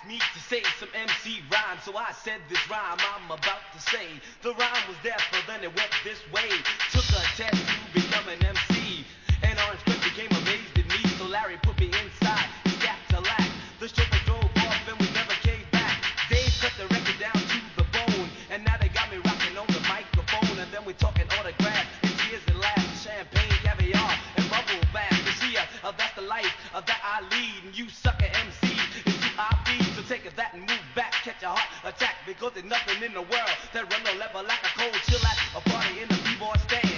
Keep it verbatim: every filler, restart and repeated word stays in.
asked me to say some M C rhyme, so I said this rhyme I'm about to say. The rhyme was there, but then it went this way. Took a test to become an M C, and Orange Cliff became amazed at me. So Larry put me inside, he got to laugh. The chauffeur drove off and we never came back. They cut the record down to the bone, and now they got me rocking on the microphone. And then we talking autographs and tears and laughs, champagne, caviar, and bubble bath. You see, uh, uh, that's the life uh, that I lead, and you sucker M Cs is who I feed. So take that and move back, catch a heart attack, because there's nothing in the world that run no level like a cold chill at a party in the b-boy stand.